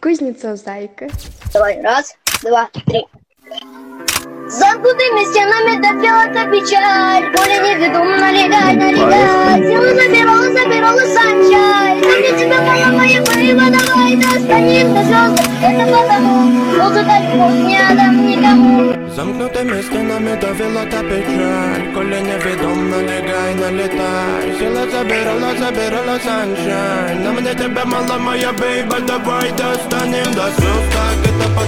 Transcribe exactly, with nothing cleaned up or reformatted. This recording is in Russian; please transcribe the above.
Кузнецов зайка. Давай, раз, два, три. Замкнутыми стенами допела печаль. Поле неведомо, налегай, налегай. Силу забирала, забирала санчай. Для тебя мама моя пойма, давай достанем до звезд. Это потому, что ты так не отдам никому. Замкнутыми стенами довела та печаль. Коли неведом, налегай, налетай. Сила забирала, забирала саншайн. На мне тебя мало, моя бейба, давай достанем до звезд. Так это потому.